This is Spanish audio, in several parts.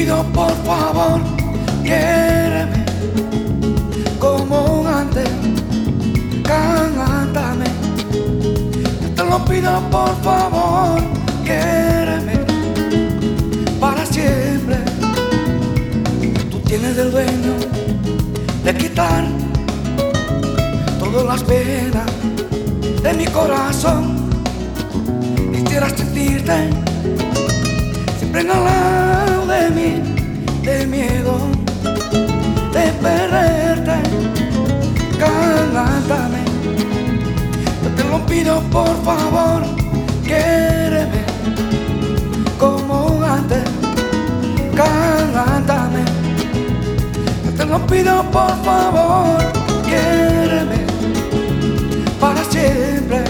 pido por favor, quiéreme como antes, cántame. Yo te lo pido por favor, quiéreme para siempre. Tú tienes el dueño de quitar todas las penas de mi corazón. Quisiera sentirte siempre al lado de mí, de miedo de perderte. Cántame, yo te lo pido por favor, quiéreme como antes. Cántame, yo te lo pido por favor, quiéreme para siempre.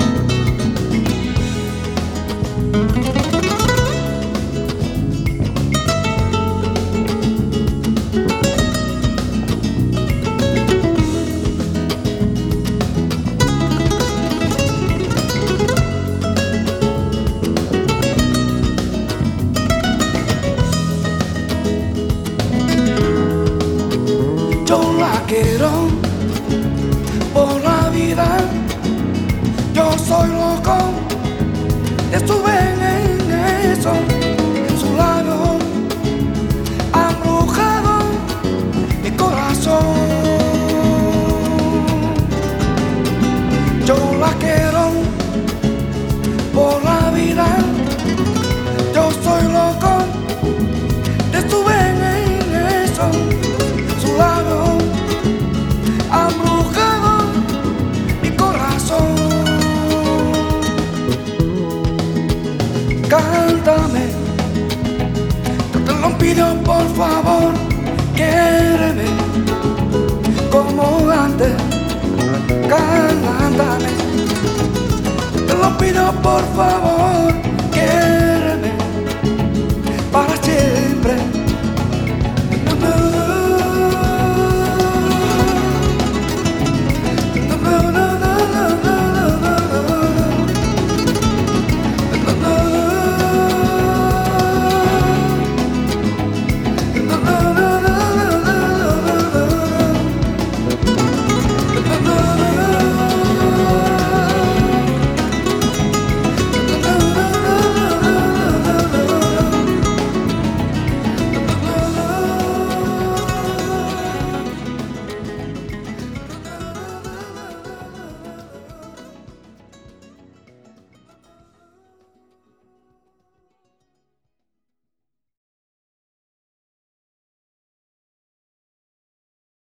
Yo la quiero por la vida, yo soy loco, estuve en eso, en su labio ha embrujado mi corazón. Yo la quiero por la vida, yo soy loco, estuve en eso, su labio ha embrujado mi corazón. Cántame, yo te lo pido por favor, quiéreme como antes. Cántame, yo te lo pido por favor,